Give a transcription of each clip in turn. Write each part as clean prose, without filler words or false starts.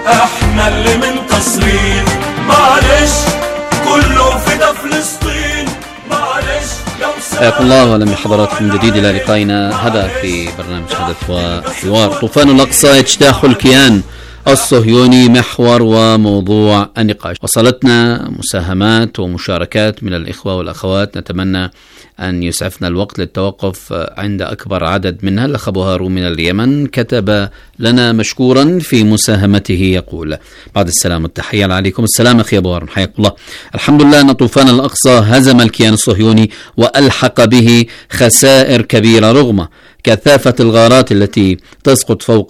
احنا اللي منتصرين. معلش كله فدا فلسطين، معلش لو حياكم الله واهلا بحضراتكم من جديد الى لقائنا هذا في برنامج حدث وحوار. طوفان الاقصى اجتاح الكيان الصهيوني محور وموضوع النقاش. وصلتنا مساهمات ومشاركات من الإخوة والأخوات، نتمنى أن يسعفنا الوقت للتوقف عند أكبر عدد منها. الأخ أبو هارون من اليمن كتب لنا مشكورا في مساهمته، يقول: بعد السلام والتحية. عليكم السلام أخي أبو هارون، حياك الله. الحمد لله أن طوفان الأقصى هزم الكيان الصهيوني وألحق به خسائر كبيرة رغم كثافة الغارات التي تسقط فوق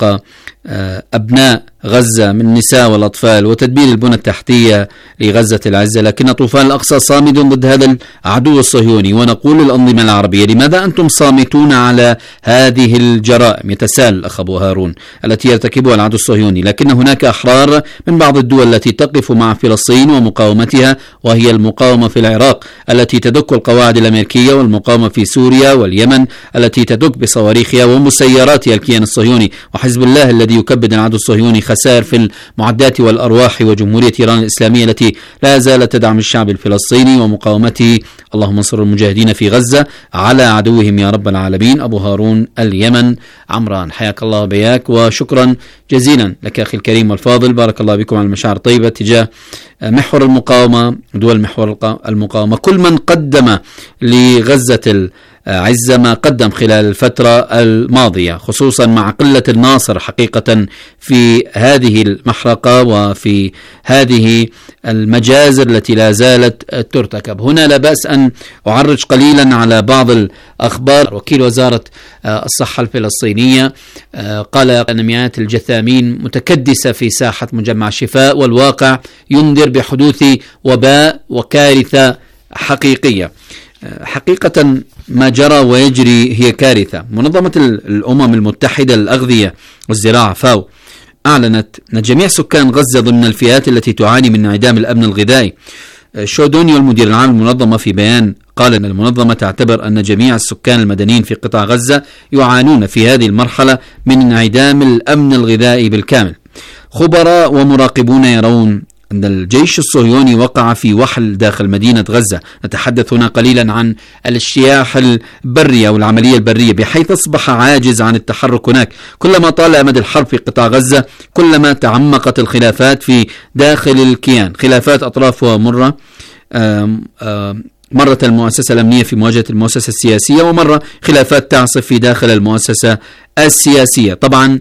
أبناء غزة من النساء والأطفال وتدمير البنى التحتية لغزة العزة، لكن طوفان الأقصى صامد ضد هذا العدو الصهيوني. ونقول للأنظمة العربية: لماذا أنتم صامتون على هذه الجرائم؟ يتساءل الأخ أبو هارون التي يرتكبها العدو الصهيوني، لكن هناك أحرار من بعض الدول التي تقف مع فلسطين ومقاومتها، وهي المقاومة في العراق التي تدك القواعد الأمريكية، والمقاومة في سوريا واليمن التي تدك بصواريخها ومسيراتها الكيان الصهيوني، وحزب الله الذي يكبد العدو الصهيوني خسائر في المعدات والأرواح، وجمهورية إيران الإسلامية التي لا زالت تدعم الشعب الفلسطيني ومقاومته. اللهم انصر المجاهدين في غزة على عدوهم يا رب العالمين. أبو هارون اليمن عمران، حياك الله بياك وشكرا جزيلا لك أخي الكريم والفاضل. بارك الله بكم على المشاعر الطيبة تجاه محور المقاومة، دول محور المقاومة، كل من قدم لغزة عز ما قدم خلال الفترة الماضية، خصوصا مع قلة الناصر حقيقة في هذه المحرقة وفي هذه المجازر التي لا زالت ترتكب. هنا لا بأس أن أعرج قليلا على بعض الأخبار. وكيل وزارة الصحة الفلسطينية قال أن مئات الجثامين متكدسة في ساحة مجمع شفاء، والواقع ينذر بحدوث وباء وكارثة حقيقية. حقيقة ما جرى ويجري هي كارثة. منظمة الأمم المتحدة للأغذية والزراعة فاو أعلنت أن جميع سكان غزة ضمن الفئات التي تعاني من انعدام الأمن الغذائي. شودونيو المدير العام للمنظمة في بيان قال أن المنظمة تعتبر أن جميع السكان المدنيين في قطاع غزة يعانون في هذه المرحلة من انعدام الأمن الغذائي بالكامل. خبراء ومراقبون يرون أن الجيش الصهيوني وقع في وحل داخل مدينة غزة. نتحدث هنا قليلا عن الاجتياح البري أو العملية البرية، بحيث أصبح عاجز عن التحرك هناك. كلما طال أمد الحرب في قطاع غزة كلما تعمقت الخلافات في داخل الكيان، خلافات أطرافها مرة، مرة المؤسسة الأمنية في مواجهة المؤسسة السياسية، ومرة خلافات تعصف في داخل المؤسسة السياسية. طبعا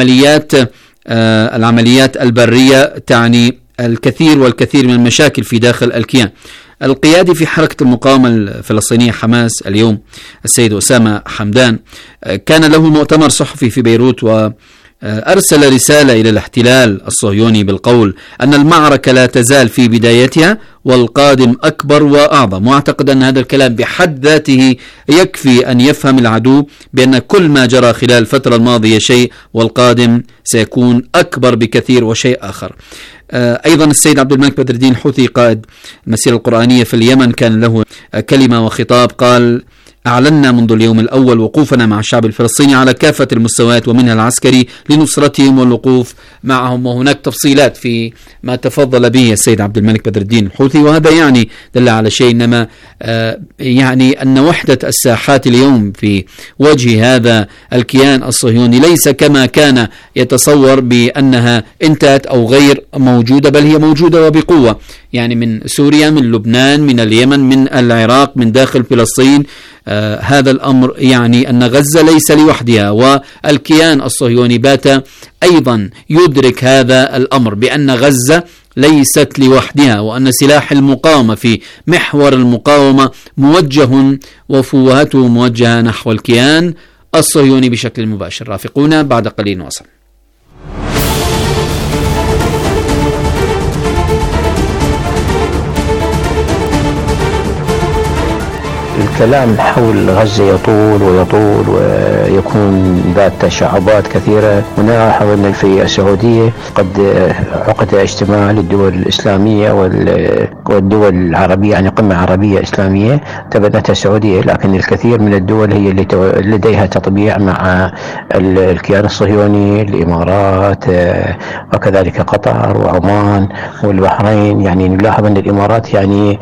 العمليات البرية تعني الكثير والكثير من المشاكل في داخل الكيان. القيادي في حركة المقاومة الفلسطينية حماس اليوم السيد أسامة حمدان كان له مؤتمر صحفي في بيروت، وأرسل رسالة إلى الاحتلال الصهيوني بالقول أن المعركة لا تزال في بدايتها والقادم أكبر وأعظم. وأعتقد أن هذا الكلام بحد ذاته يكفي أن يفهم العدو بأن كل ما جرى خلال الفترة الماضية شيء، والقادم سيكون أكبر بكثير وشيء آخر. أيضا السيد عبد الملك بدر الدين الحوثي قائد المسيرة القرآنية في اليمن كان له كلمة وخطاب، قال: أعلنا منذ اليوم الأول وقوفنا مع الشعب الفلسطيني على كافة المستويات ومنها العسكري لنصرتهم والوقوف معهم. وهناك تفصيلات في ما تفضل به السيد عبد الملك بدر الدين الحوثي، وهذا يعني دل على شيء، إنما يعني أن وحدة الساحات اليوم في وجه هذا الكيان الصهيوني ليس كما كان يتصور بأنها انتهت أو غير موجودة، بل هي موجودة وبقوة، يعني من سوريا، من لبنان، من اليمن، من العراق، من داخل فلسطين. هذا الأمر يعني أن غزة ليس لوحدها، والكيان الصهيوني بات أيضا يدرك هذا الأمر بأن غزة ليست لوحدها، وأن سلاح المقاومة في محور المقاومة موجه وفوهته موجهة نحو الكيان الصهيوني بشكل مباشر. رافقونا بعد قليل نواصل. الكلام حول غزة يطول ويطول ويكون ذات تشعبات كثيرة. ونلاحظ أن في السعودية قد عقد اجتماع للدول الإسلامية والدول العربية، يعني قمة عربية إسلامية تبنتها السعودية، لكن الكثير من الدول هي اللي لديها تطبيع مع الكيان الصهيوني، الإمارات وكذلك قطر وعمان والبحرين. يعني نلاحظ أن الإمارات يعني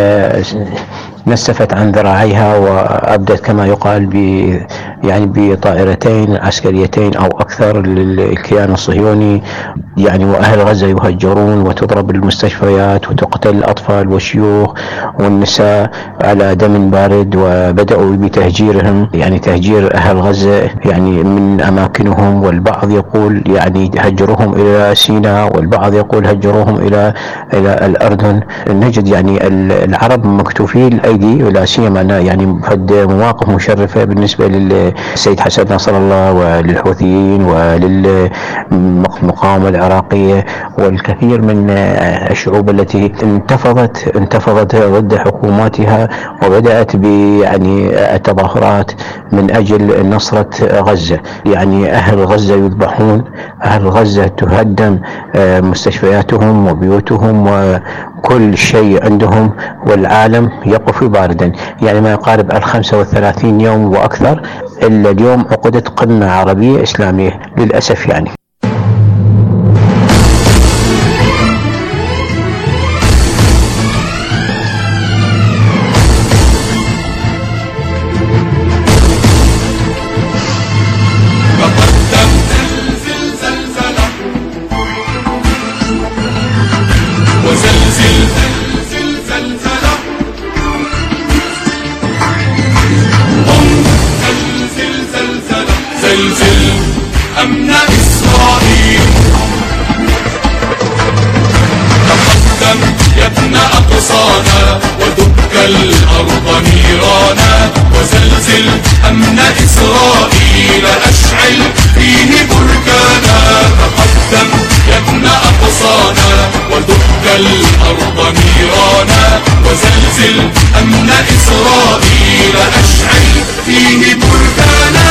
نسفت عن ذراعيها وأبدت كما يقال يعني بطائرتين عسكريتين أو أكثر للكيان الصهيوني، يعني وأهل غزة يهجرون وتضرب المستشفيات وتقتل الأطفال والشيوخ والنساء على دم بارد. وبدأوا بتهجيرهم، يعني تهجير أهل غزة يعني من أماكنهم، والبعض يقول يعني هجروهم إلى سيناء، والبعض يقول هجروهم إلى الأردن. نجد يعني العرب مكتوفي الأيدي، ولا سيما يعني قد مواقف مشرفة بالنسبة للسيد حسن نصر الله وللحوثيين وللمقاومة العراقية والكثير من الشعوب التي انتفضت ضد حكوماتها وبدأت يعني التظاهرات من أجل نصرة غزة. يعني أهل غزة يذبحون، أهل غزة تهدم مستشفياتهم وبيوتهم وكل شيء عندهم، والعالم يقف باردا. يعني ما يقارب 35 يوم وأكثر إلا اليوم عقدت قمة عربية إسلامية للأسف. يعني زلزل أمن إسرائيل، تقدم يا ابن أقصانا ودك الأرض نيرانا، وزلزل أمن إسرائيل أشعل فيه بركانا. تقدم يا ابن أقصانا ودك الأرض نيرانا، وزلزل أمن إسرائيل أشعل فيه بركانا.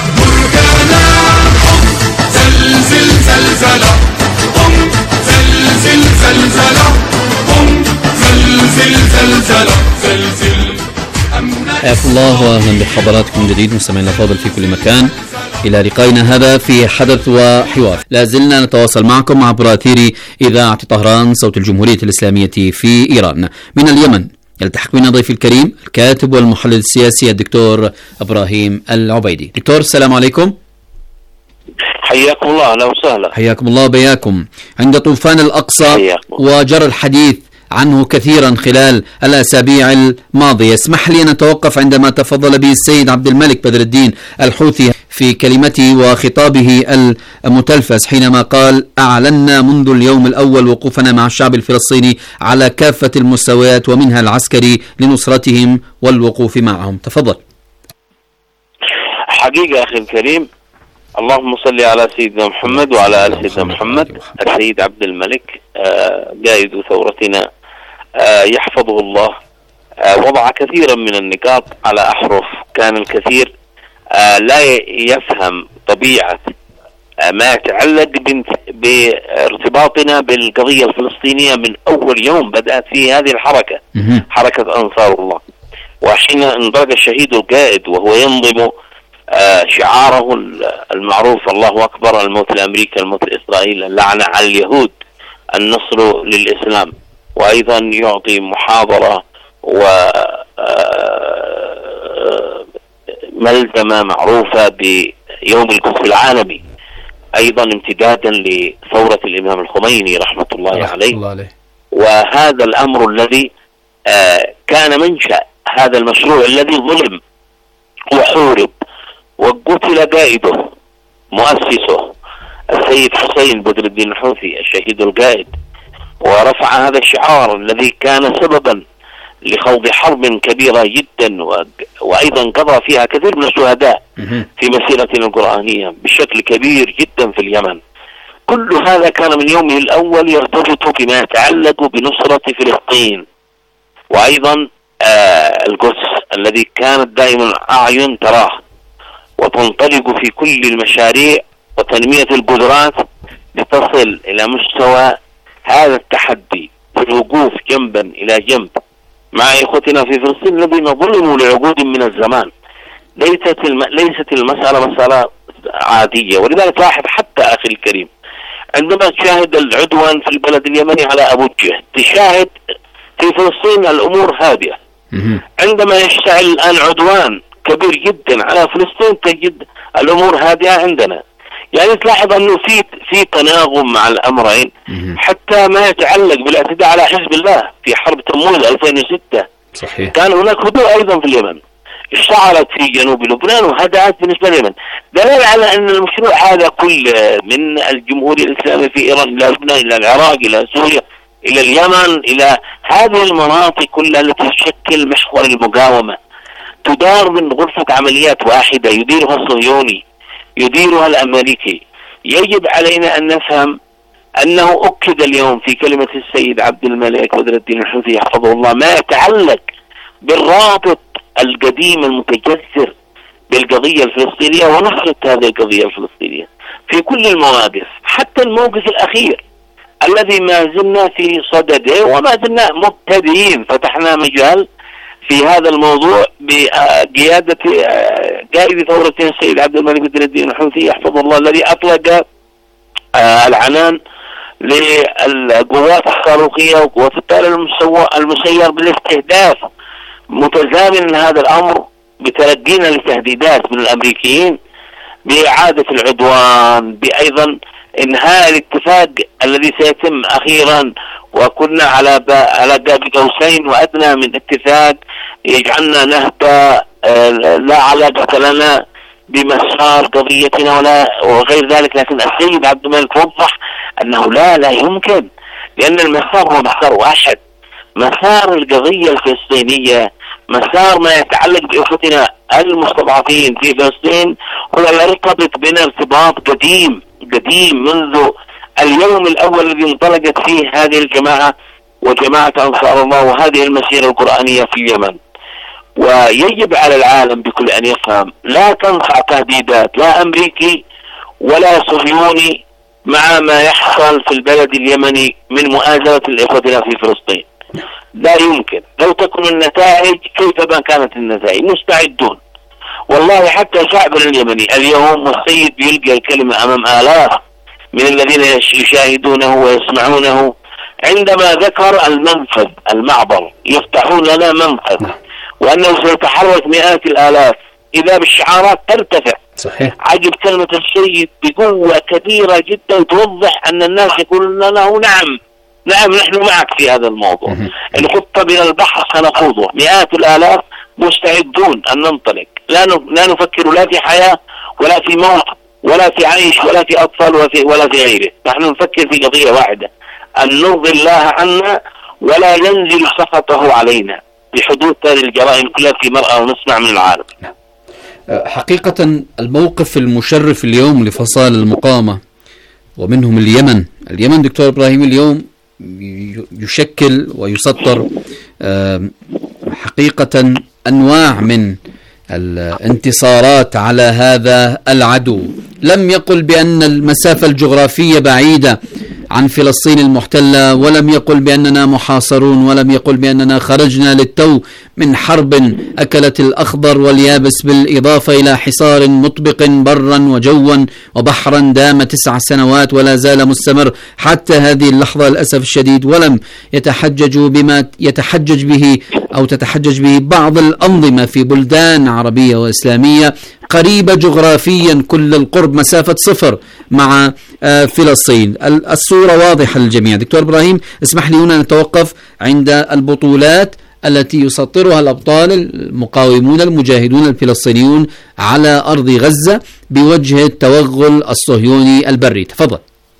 زلزل زلزلة، قم زلزل زلزلة، قم زلزل زلزلة، زلزل حياكم الله واهلا بحضراتكم جديد مستمعينا الفاضل في كل مكان الى لقائنا هذا في حدث وحوار. لا زلنا نتواصل معكم عبر اثير اذاعة طهران صوت الجمهورية الاسلامية في ايران. من اليمن يلتحق بنا ضيفي الكريم الكاتب والمحلل السياسي الدكتور ابراهيم العبيدي. دكتور السلام عليكم. حياكم الله، اهلا وسهلا. حياكم الله بياكم. عند طوفان الأقصى وجرى الحديث عنه كثيرا خلال الأسابيع الماضية، اسمح لي أن أتوقف عندما تفضل به السيد عبد الملك بدر الدين الحوثي في كلمته وخطابه المتلفز حينما قال: أعلنا منذ اليوم الأول وقوفنا مع الشعب الفلسطيني على كافة المستويات ومنها العسكري لنصرتهم والوقوف معهم. تفضل. حقيقة أخي الكريم، اللهم صل على سيدنا محمد وعلى آل سيدنا محمد. السيد عبد الملك قائد ثورتنا يحفظه الله وضع كثيرا من النقاط على أحرف. كان الكثير لا يفهم طبيعة ما يتعلق بارتباطنا بالقضية الفلسطينية من أول يوم بدأت فيه هذه الحركة، حركة أنصار الله. وحين انضرب الشهيد القائد وهو ينظم شعاره المعروف: الله أكبر، الموت لأمريكا، الموت لإسرائيل، اللعنة على اليهود، النصر للإسلام. وأيضا يعطي محاضرة وملزمة معروفة بيوم القدس العالمي، أيضا امتدادا لثورة الإمام الخميني رحمة الله عليه. وهذا الأمر الذي كان منشأ هذا المشروع الذي ظلم وحورب وقتل قائده مؤسسه السيد حسين بدر الدين الحوثي الشهيد القائد، ورفع هذا الشعار الذي كان سببا لخوض حرب كبيرة جدا وأيضا قضى فيها كثير من الشهداء في مسيرتنا القرآنية بشكل كبير جدا في اليمن. كل هذا كان من يومه الأول يرتبط بما يتعلق بنصرة فلسطين، وأيضا القدس الذي كانت دائما أعين تراه وتنطلق في كل المشاريع وتنمية القدرات لتصل إلى مستوى هذا التحدي في الوقوف جنبا إلى جنب مع إخوتنا في فلسطين الذين ظلموا لعقود من الزمان. ليست المسألة عادية. ولذلك لاحظ حتى أخي الكريم عندما تشاهد العدوان في البلد اليمني على أبو جهل، تشاهد في فلسطين الأمور هادئة. عندما يشتعل الآن عدوان كبير جدا على فلسطين تجد الأمور هادئة عندنا. يعني تلاحظ أنه في تناغم مع الأمرين، حتى ما يتعلق بالاعتداء على حزب الله في حرب تموز 2006. صحيح. كان هناك هدوء أيضا في اليمن، اشتعلت في جنوب لبنان وهدأت بالنسبة لليمن، دليل على أن المشروع هذا كله من الجمهورية الإسلامية في إيران إلى لبنان إلى العراق إلى سوريا إلى اليمن إلى هذه المناطق كلها التي تشكل محور المقاومة تدار من غرفة عمليات واحدة يديرها الصهيوني يديرها الأمريكي. يجب علينا أن نفهم أنه أكد اليوم في كلمة السيد عبد الملك بدر الدين الحوثي حفظه الله ما يتعلق بالرابط القديم المتجذر بالقضية الفلسطينية ونصرة هذه القضية الفلسطينية في كل المواقف، حتى الموقف الأخير الذي ما زلنا في صدده وما زلنا مبتدئين. فتحنا مجال في هذا الموضوع بقيادة قائد ثورتين السيد عبد الملك بدر الدين الحوثي حفظه الله الذي أطلق العنان للقوات الصاروخية وقوات الطائرة المسير بالاستهداف، متزامن هذا الأمر بتلقينا لتهديدات من الأمريكيين بإعادة العدوان، بأيضا إنهاء الاتفاق الذي سيتم أخيرا، وكنا على قاب قوسين وأدنى من اتفاق يجعلنا نهدى لا علاقة لنا بمسار قضيتنا وغير ذلك. لكن السيد عبد الملك وضح أنه لا يمكن، لأن المسار هو مسار واحد، مسار القضية الفلسطينية، مسار ما يتعلق بإخوتنا المستضعفين في فلسطين، هو يرتبط بنا ارتباط قديم منذ اليوم الأول الذي انطلقت فيه هذه الجماعة وجماعة أنصار الله وهذه المسيرة القرآنية في اليمن. ويجب على العالم بكل أن يفهم لا تنفع تهديدات لا أمريكي ولا صهيوني مع ما يحصل في البلد اليمني من مؤازرة الإخوة في فلسطين. لا يمكن. لو تكون النتائج كيف ما كانت النتائج مستعدون والله. حتى شعبنا اليمني اليوم والسيد يلقى الكلمة أمام آلاف من الذين يشاهدونه ويسمعونه عندما ذكر المنفذ المعبر، يفتحون لنا منفذ وأنه سيتحرك مئات الآلاف إذا بالشعارات ترتفع. صحيح. عجب كلمة السيد بقوة كبيرة جدا توضح أن الناس يقولون له نعم نحن معك في هذا الموضوع. الخطة من البحر سنخوضه، مئات الآلاف مستعدون أن ننطلق، لا نفكر لا في حياة ولا في موت ولا في عيش ولا في أطفال ولا في غيره. نحن نفكر في قضية واحدة، أن نرضي الله عنا ولا ينزل سخطه علينا بحدوث هذه الجرائم كلها في مرأة ونسمع من العالم. حقيقة الموقف المشرف اليوم لفصائل المقاومة ومنهم اليمن دكتور إبراهيم اليوم يشكل ويسطر حقيقة أنواع من الانتصارات على هذا العدو. لم يقل بأن المسافة الجغرافية بعيدة عن فلسطين المحتلة، ولم يقل بأننا محاصرون، ولم يقل بأننا خرجنا للتو من حرب أكلت الأخضر واليابس، بالإضافة إلى حصار مطبق برا وجوا وبحرا دام 9 سنوات ولا زال مستمر حتى هذه اللحظة للأسف الشديد. ولم يتحججوا بما يتحجج به أو تتحجج به بعض الأنظمة في بلدان عربية وإسلامية قريبة جغرافيا كل القرب، مسافة 0 مع فلسطين. الصورة واضحة للجميع. دكتور إبراهيم اسمح لي هنا نتوقف عند البطولات التي يسطرها الأبطال المقاومون المجاهدون الفلسطينيون على أرض غزة بوجه التوغل الصهيوني البري. تفضل.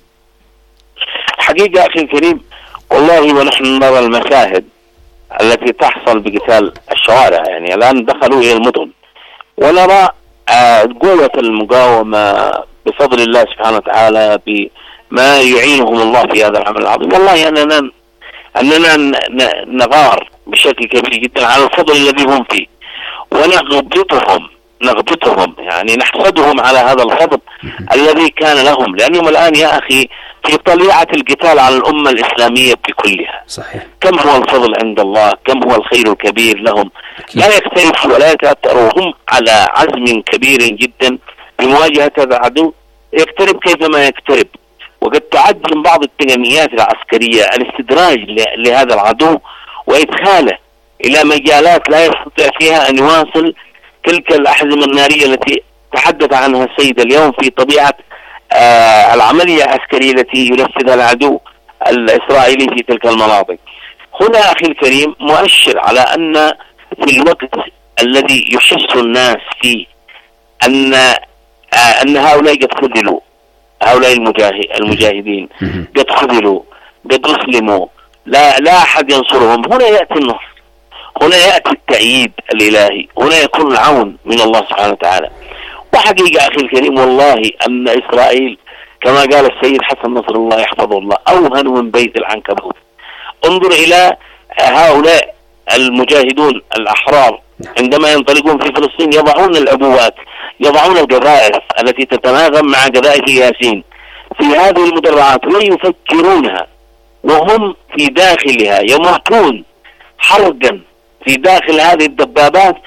حقيقة أخي الكريم والله ونحن نرى المشاهد التي تحصل بقتال الشوارع، يعني الآن دخلوا إلى المدن، ونرى قوة المقاومة بفضل الله سبحانه وتعالى بما يعينهم الله في هذا العمل العظيم. والله أننا نغار بشكل كبير جدا على الفضل الذي هم فيه، ونغبطهم يعني نحسدهم على هذا الفضل الذي كان لهم، لأنهم الآن يا أخي في طليعة القتال على الأمة الإسلامية بكلها. صحيح. كم هو الفضل عند الله، كم هو الخير الكبير لهم. لا يختلفوا ولا يتأثروا، هم على عزم كبير جدا بمواجهة هذا العدو، يقترب كيفما يقترب. وقد تعد من بعض التقنيات العسكرية الاستدراج لهذا العدو وإدخاله إلى مجالات لا يستطيع فيها أن يواصل تلك الأحزمة النارية التي تحدث عنها السيد اليوم في طبيعة العملية العسكرية التي ينفذها العدو الإسرائيلي في تلك المناطق. هنا أخي الكريم مؤشر على أن في الوقت الذي يحس الناس فيه أن هؤلاء قد خذلوا، هؤلاء المجاهدين قد خذلوا، قد أسلموا، لا أحد ينصرهم، هنا يأتي النصر، هنا يأتي التأييد الإلهي، هنا يكون العون من الله سبحانه وتعالى. وحقيقة أخي الكريم والله أن إسرائيل كما قال السيد حسن نصر الله يحفظه الله أوهن من بيت العنكبوت. انظر إلى هؤلاء المجاهدون الأحرار عندما ينطلقون في فلسطين يضعون العبوات، يضعون القذائف التي تتناغم مع قذائف ياسين في هذه المدرعات ويفكرونها وهم في داخلها يموتون حرقا في داخل هذه الدبابات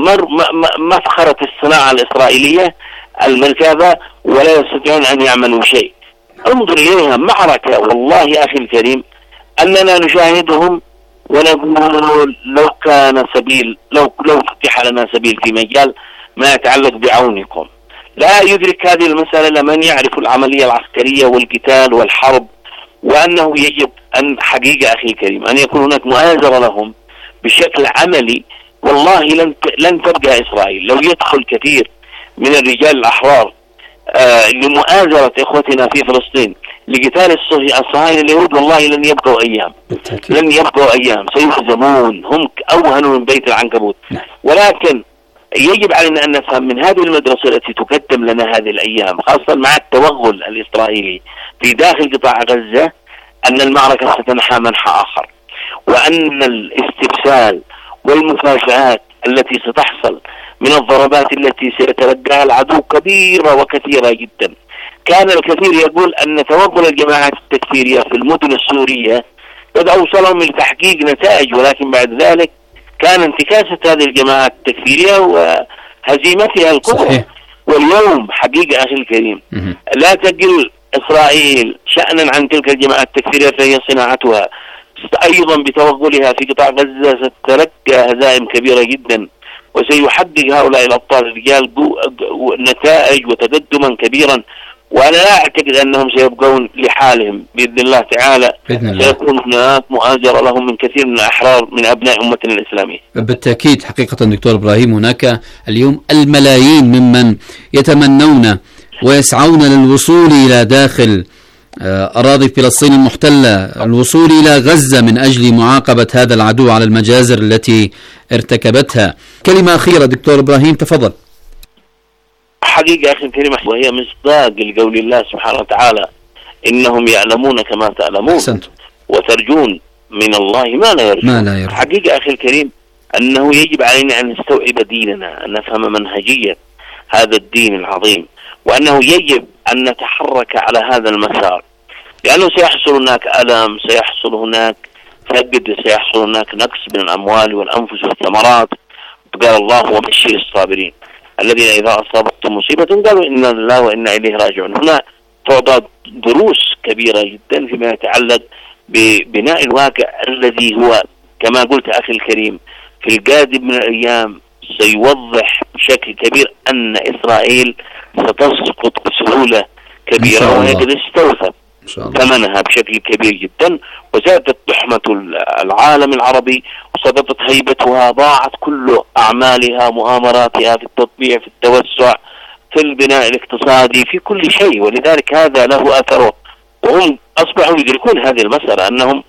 مفخرة الصناعة الإسرائيلية المنكبة، ولا يستطيعون أن يعملوا شيء. انظر إليها معركة والله أخي الكريم أننا نشاهدهم ونقول لو كان سبيل، لو فتح لنا سبيل في مجال ما يتعلق بعونكم. لا يدرك هذه المسألة من يعرف العملية العسكرية والقتال والحرب، وأنه يجب أن حقيقة أخي الكريم أن يكون هناك مؤازرة لهم بشكل عملي. والله لن تبقى إسرائيل لو يدخل كثير من الرجال الأحرار لمؤازرة إخوتنا في فلسطين لقتال الصهاينة اليهود، والله لن يبقوا أيام، سيهزمون، هم أوهن من بيت العنكبوت. ولكن يجب علينا أن نفهم من هذه المدرسة التي تقدم لنا هذه الأيام خاصة مع التوغل الإسرائيلي في داخل قطاع غزة أن المعركة ستنحى منحى آخر، وأن الاستبسال والمفاجآت التي ستحصل من الضربات التي سيتلقاها العدو كبيرة وكثيرة جدا. كان الكثير يقول أن توغل الجماعات التكفيرية في المدن السورية قد أوصلهم لتحقيق نتائج، ولكن بعد ذلك كان انتكاسة هذه الجماعات التكفيرية وهزيمتها الكبرى. واليوم حقيقة أخي الكريم لا تقل إسرائيل شأنا عن تلك الجماعات التكفيرية فهي صناعتها أيضا بتوغلها في قطاع غزة ستتلقى هزائم كبيرة جدا، وسيحقق هؤلاء الأبطال الرجال نتائج وتقدما كبيرا. وأنا لا أعتقد أنهم سيبقون لحالهم بإذن الله تعالى، سيكون هناك مؤازرة لهم من كثير من الأحرار من أبناء أمتنا الإسلامية. بالتأكيد حقيقة دكتور إبراهيم هناك اليوم الملايين ممن يتمنون ويسعون للوصول إلى داخل أراضي فلسطين المحتلة، الوصول إلى غزة من أجل معاقبة هذا العدو على المجازر التي ارتكبتها. كلمة أخيرة دكتور إبراهيم تفضل. حقيقة أخي الكريم وهي مصداق لقول الله سبحانه وتعالى إنهم يعلمون كما تعلمون وترجون من الله ما لا يرجون. حقيقة أخي الكريم أنه يجب علينا أن نستوعب ديننا، أن نفهم منهجية هذا الدين العظيم، وأنه يجب أن نتحرك على هذا المسار، لأنه سيحصل هناك ألم، سيحصل هناك فقد، سيحصل هناك نقص من الأموال والأنفس والثمرات. قال الله وبشر الصابرين الذين إذا أصابتهم مصيبة قالوا إنا لله وإنا إليه راجعون. هنا تعطى دروس كبيرة جدا فيما يتعلق ببناء الواقع الذي هو كما قلت أخي الكريم في القادم من الأيام سيوضح بشكل كبير أن إسرائيل ستسقط بسهولة كبيرة، وهي قد استوفت ثمنها بشكل كبير جدا، وزادت تحمة العالم العربي وسقطت هيبتها، ضاعت كل أعمالها مؤامراتها في التطبيع في التوسع في البناء الاقتصادي في كل شيء. ولذلك هذا له أثره، وهم أصبحوا يدركون هذه المسألة أنهم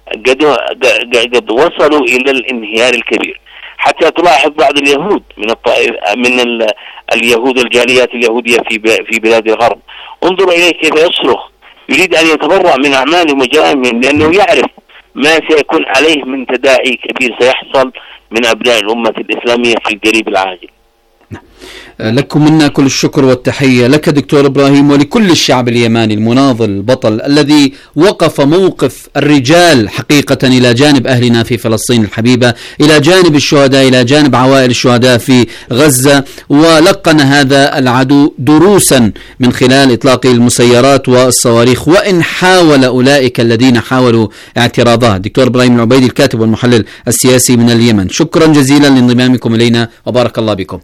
قد وصلوا إلى الانهيار الكبير. حتى تلاحظ بعض اليهود من اليهود الجاليات اليهودية في بلاد الغرب، انظر إليه كيف يصرخ، يريد أن يتبرع من أعمالهم وجرائمهم، لأنه يعرف ما سيكون عليه من تداعي كبير سيحصل من أبناء الأمة الإسلامية في القريب العاجل. لكم منا كل الشكر والتحية لك دكتور إبراهيم، ولكل الشعب اليماني المناضل البطل الذي وقف موقف الرجال حقيقة إلى جانب أهلنا في فلسطين الحبيبة، إلى جانب الشهداء، إلى جانب عوائل الشهداء في غزة، ولقن هذا العدو دروسا من خلال إطلاق المسيرات والصواريخ، وإن حاول أولئك الذين حاولوا اعتراضها. دكتور إبراهيم العبيدي الكاتب والمحلل السياسي من اليمن، شكرا جزيلا لانضمامكم إلينا وبارك الله بكم.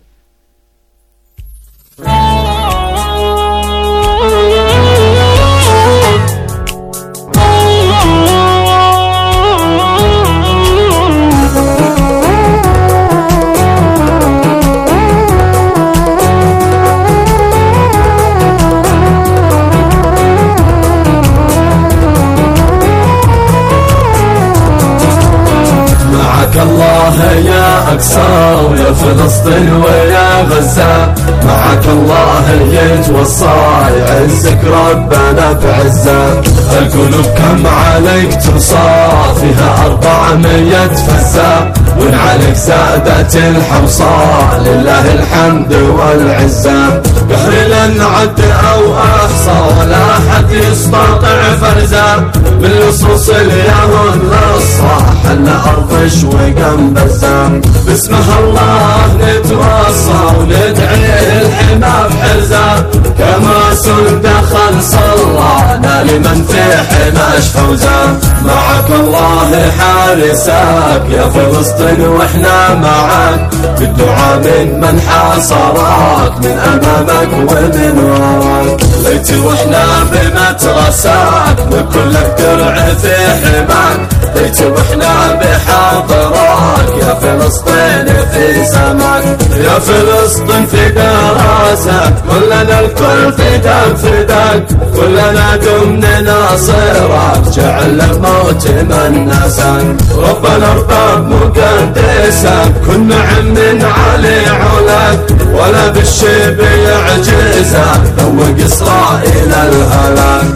الله يا أقصى ويا فلسطين ويا غزة، معك الله يتوصى يعزك ربنا بعزة. القلوب كم عليك توصى فيها 400 فزة، وإن عليك زادت الحوصى لله الحمد والعزة. قهر لن عد أو أحصى ولا حد يستطيع فرزة، من لصوص اليهود للصاح حل أرض وقم بزام. باسمها الله نتوصى وندعي الحما بحرزة، كما سن دخل صلانا لمن في حماش فوزة. معك الله حارسك يا فلسطين واحنا معك، بالدعاء من حاصرك من امامك ومن وراك. ليت واحنا بمترساك بكل درع في حماك، ليت واحنا بحاضرك يا فلسطين في سماك. يا فلسطين في دراسك كلنا الكل فداك فداك، كلنا دمنا ناصرك جعل الموت من ناسك. ربنا ارباب مقدسك كن نعم من علي علاك، ولا بالشيب يعجزك ذوق إسرائيل الهلاك.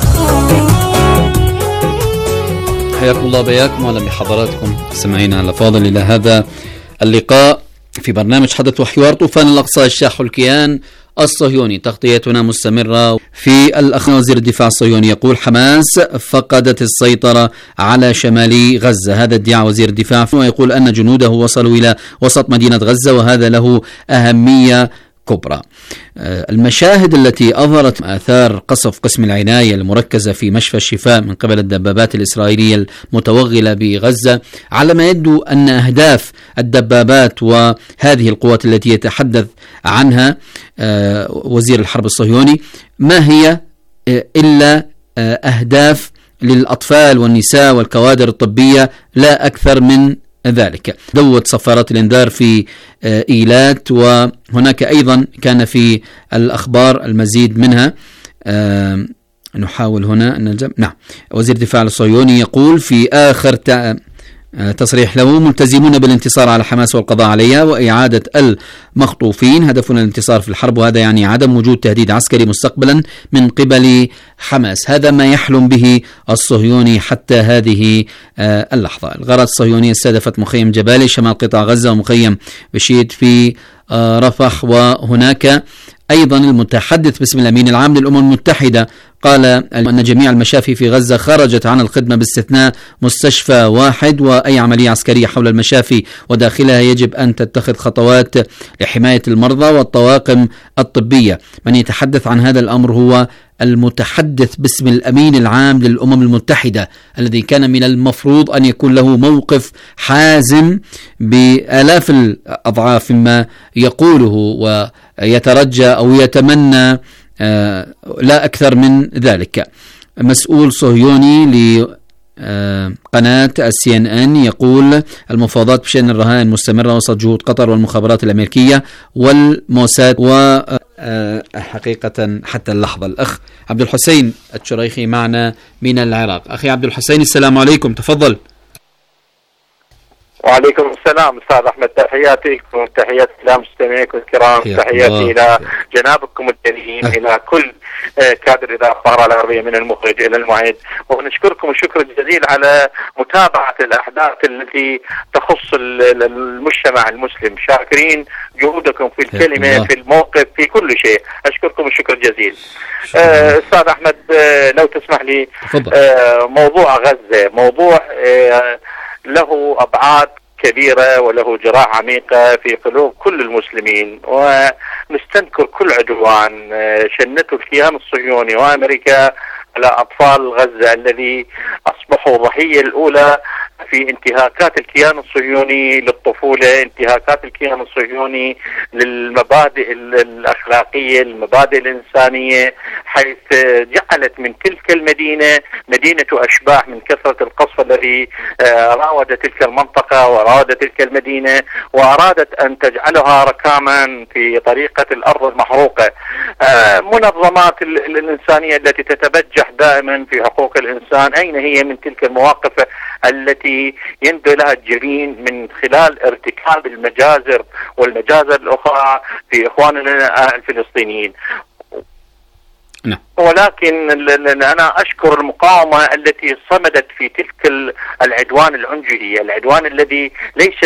حياكم الله بياكم وعلى بحضراتكم سمعينا الأفاضل إلى هذا اللقاء في برنامج حدث وحوار طوفان الأقصى اجتاح الكيان الصهيوني. تغطيتنا مستمرة في الأخ وزير الدفاع الصهيوني يقول حماس فقدت السيطرة على شمال غزة، هذا ادعاء وزير الدفاع، ويقول أن جنوده وصلوا إلى وسط مدينة غزة وهذا له أهمية كبرى. المشاهد التي أظهرت آثار قصف قسم العناية المركزة في مشفى الشفاء من قبل الدبابات الإسرائيلية المتوغلة بغزة على ما يبدو أن أهداف الدبابات وهذه القوات التي يتحدث عنها وزير الحرب الصهيوني ما هي إلا أهداف للأطفال والنساء والكوادر الطبية لا أكثر من ذلك. دوت صفارات الإنذار في إيلات، وهناك أيضا كان في الأخبار المزيد منها. نحاول هنا أن نلزم. نعم، وزير الدفاع الصهيوني يقول في آخر تصريح له ملتزمون بالانتصار على حماس والقضاء عليها وإعادة المخطوفين، هدفنا الانتصار في الحرب، وهذا يعني عدم وجود تهديد عسكري مستقبلا من قبل حماس. هذا ما يحلم به الصهيوني حتى هذه اللحظة. الغارات الصهيونية استهدفت مخيم جبالي شمال قطاع غزة ومخيم بشيد في رفح. وهناك أيضا المتحدث باسم الأمين العام للأمم المتحدة قال أن جميع المشافي في غزة خرجت عن الخدمة باستثناء مستشفى واحد، وأي عملية عسكرية حول المشافي وداخلها يجب أن تتخذ خطوات لحماية المرضى والطواقم الطبية. من يتحدث عن هذا الأمر هو المتحدث باسم الأمين العام للأمم المتحدة الذي كان من المفروض أن يكون له موقف حازم بآلاف الأضعاف مما يقوله ويترجى أو يتمنى لا أكثر من ذلك. مسؤول صهيوني لقناة CNN يقول المفاوضات بشأن الرهائن مستمرة وسط جهود قطر والمخابرات الأمريكية والموساد وحقيقة حتى اللحظة. الأخ عبد الحسين الشريخي معنا من العراق. أخي عبد الحسين السلام عليكم، تفضل. وعليكم السلام أستاذ أحمد، تحياتي لكم وتحيات إلى مستمعيكم الكرام، تحياتي إلى جنابكم الجليلين، إلى كل كادر إذاعة الطهران العربية من المخرج إلى المعد. ونشكركم الشكر الجزيل على متابعة الأحداث التي تخص المجتمع المسلم. شاكرين جهودكم في الكلمة في الموقف في كل شيء. أشكركم الشكر الجزيل. أستاذ أحمد لو تسمح لي، موضوع غزة موضوع له أبعاد كبيرة وله جراح عميقة في قلوب كل المسلمين، ونستنكر كل عدوان شنته الكيان الصهيوني وأمريكا على أطفال غزة الذي أصبحوا ضحية الأولى في انتهاكات الكيان الصهيوني للطفولة، انتهاكات الكيان الصهيوني للمبادئ الأخلاقية، المبادئ الإنسانية، حيث جعلت من تلك المدينة مدينة أشباح من كثرة القصف الذي راود تلك المنطقة وراود تلك المدينة، وأرادت أن تجعلها ركاما في طريقة الأرض المحروقة. منظمات الإنسانية التي تتبجح دائما في حقوق الإنسان، أين هي من تلك المواقف التي ينبغي لها الجبين من خلال ارتكاب المجازر والمجازر الأخرى في إخواننا الفلسطينيين؟ ولكن أنا أشكر المقاومة التي صمدت في تلك العدوان العنجهي، العدوان الذي ليس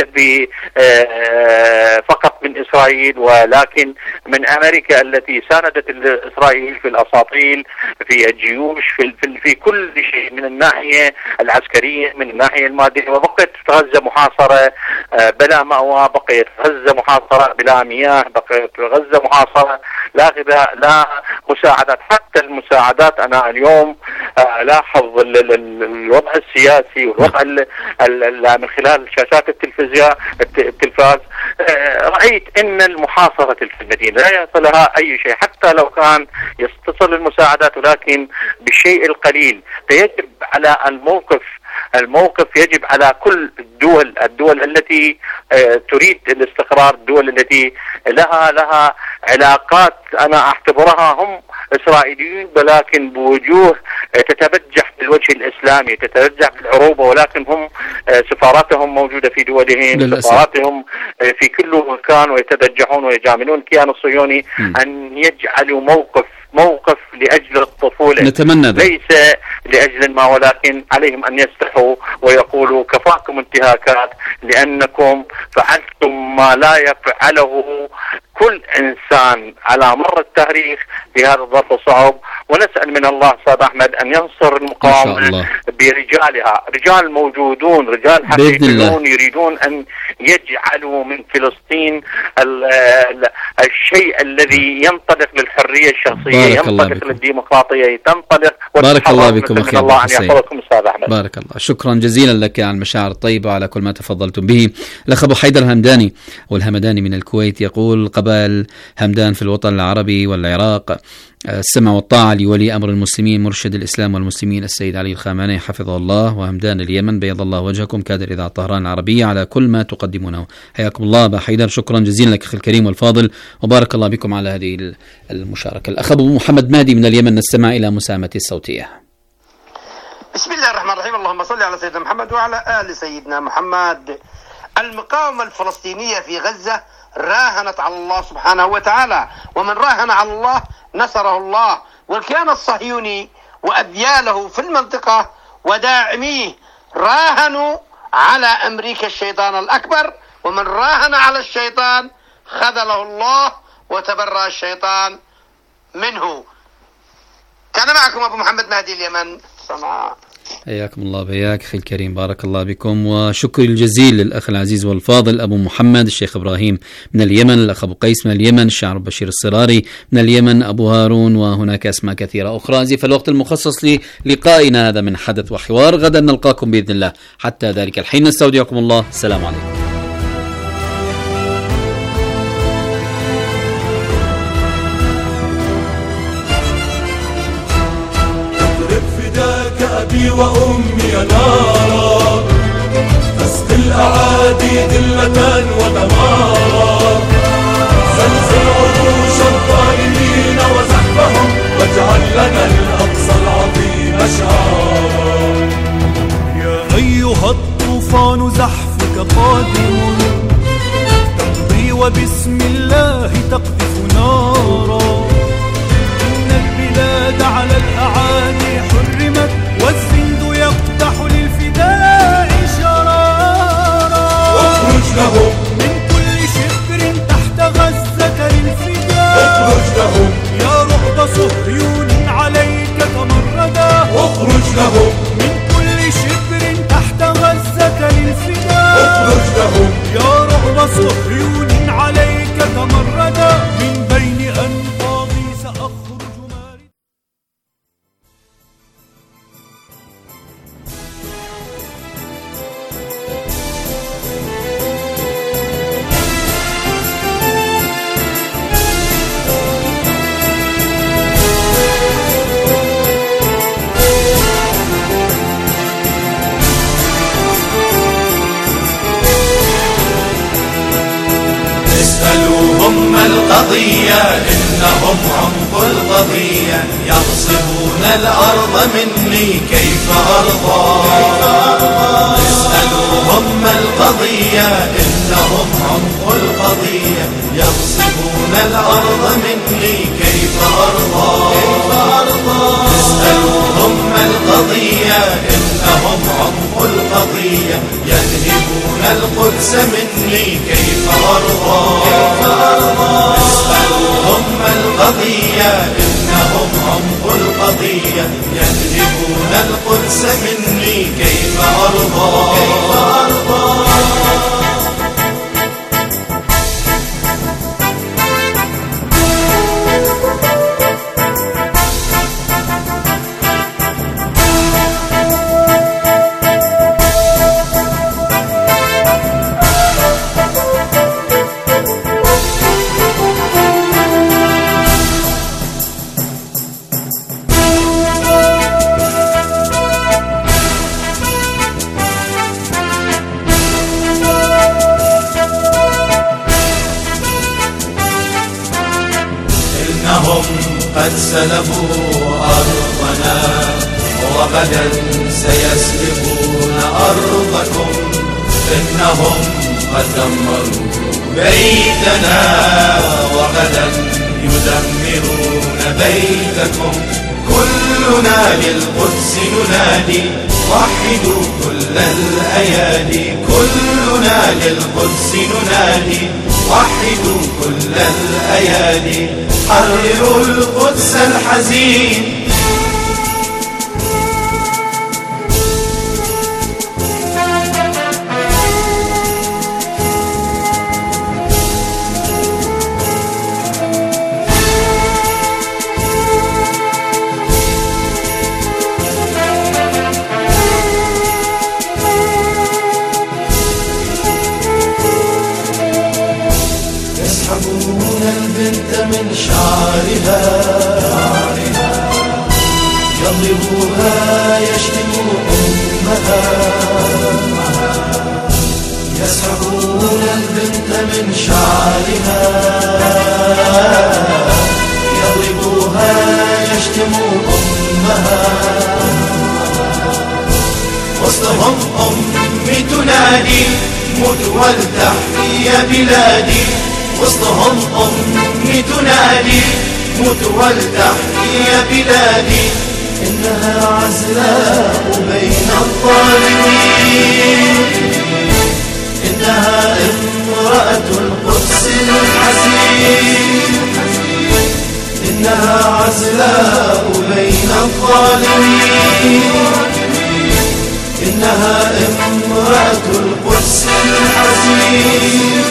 فقط من إسرائيل ولكن من أمريكا التي ساندت إسرائيل في الأساطيل، في الجيوش، في كل شيء، من الناحية العسكرية، من الناحية المادية. وبقيت غزة محاصرة بلا مأوى، بقيت غزة محاصرة بلا مياه، بقيت غزة محاصرة لا غذاء لا مساعدات. حتى المساعدات أنا اليوم لاحظ الوضع السياسي والوضع من خلال شاشات التلفاز رأيت أن المحاصرة في المدينة لا يصلها أي شيء، حتى لو كان يتصل المساعدات ولكن بالشيء القليل. فيجب على الموقف يجب على كل الدول التي تريد الاستقرار، الدول التي لها علاقات أنا أعتبرها هم إسرائيليين ولكن بوجوه تتبجح بالوجه الإسلامي، تتبجح بالعروبة، ولكن هم سفاراتهم موجودة في دولهم، سفاراتهم في كل مكان، ويتبجحون ويجاملون الكيان الصهيوني أن يجعلوا موقف لأجل الطفولة، نتمنى ليس لأجل ما، ولكن عليهم أن يستحوا ويقولوا كفاكم انتهاكات، لأنكم فعلتم ما لا يفعله كل إنسان على مر التاريخ في هذا الظرف الصعب. ونسأل من الله أستاذ أحمد أن ينصر المقاومة برجالها، رجال موجودون، رجال حقيقيون يريدون أن يجعلوا من فلسطين الشيء الذي ينطلق للحرية الشخصية، ينطلق للديمقراطية، تنطلق. بارك الله بكم أخي الله أن يحفظكم أستاذ أحمد. بارك الله، شكرا جزيلا لك على المشاعر الطيبة على كل ما تفضلتم به. الأخ أبو حيدر الهمداني والهمداني من الكويت يقول: قبائل همدان في الوطن العربي والعراق السمع والطاعة لولي أمر المسلمين مرشد الإسلام والمسلمين السيد علي الخامنئي حفظه الله، وهمدان اليمن بيض الله وجهكم، كادر إذاعة طهران العربية، على كل ما تقدمونه. حياكم الله أبا حيدر، شكرا جزيلا لك أخي الكريم والفاضل، وبارك الله بكم على هذه المشاركة. الأخ أبو محمد مهدي من اليمن نستمع إلى مساهمته الصوتية. بسم الله الرحمن الرحيم، اللهم صل على سيدنا محمد وعلى آل سيدنا محمد. المقاومة الفلسطينية في غزة راهنت على الله سبحانه وتعالى، ومن راهن على الله نصره الله. والكيان الصهيوني وأذياله في المنطقة وداعميه راهنوا على أمريكا الشيطان الأكبر، ومن راهن على الشيطان خذله الله وتبرأ الشيطان منه. كان معكم أبو محمد مهدي اليمن صنعاء. حياكم الله بياك أخي الكريم، بارك الله بكم، وشكر الجزيل للأخ العزيز والفاضل أبو محمد الشيخ إبراهيم من اليمن، الأخ أبو قيس من اليمن، الشاعر بشير الصراري من اليمن، أبو هارون، وهناك أسماء كثيرة أخرى. زي فالوقت المخصص للقائنا هذا من حدث وحوار، غدا نلقاكم بإذن الله. حتى ذلك الحين نستودعكم الله، السلام عليكم. أبي وأمي نارا تسقي الأعادي ذلة ودمارا، زلزل عروش الظالمين وزحفهم، واجعل لنا الأقصى العظيم شعارا. يا أيها الطوفان زحفك قادم، تمضي وبسم الله تقذف نارا، إن البلاد لهم من كل شبر تحت غزة للفداء، اخرج لهم يا رعب صهيون عليك تمردا، من بين أنقاضي سأخرج ماردا. اسألوهم ما القضية إنهم عمق القضية، يغصبون الأرض مني كيف أرضى. اسألوهم ما القضية إنهم عمق القضية، يغصبون الأرض مني كيف أرضى. اسألوهم ما القضية إنهم عمق القضية، ينهبون القدس مني كيف أرضى. اسألوهم ما القضية إنهم عمق القضية، ينهبون القدس مني كيف أرضى. إنهم قد سلبوا أرضنا، وغدا سيسلبون أرضكم. إنهم قد دمروا بيتنا، وغدا يدمرون بيتكم. كلنا للقدس ننادي، وحدوا كل الأيادي. كلنا للقدس ننادي، وحدوا كل الأيادي. حرروا القدس الحزين، يسحبون البنت من شعرها، يضربوها يشتموا أمها. يسحبون البنت من شعرها، يضربوها يشتموا أمها. وسطهم أمي تنادي، مت ولتحيا يا بلادي. وسطهم أمي تنادي، مت ولتحيا يا بلادي. إنها عزلاء بين الظالمين، إنها امرأة القدس الحزين. إنها عزلاء بين الظالمين، إنها امرأة القدس الحزين.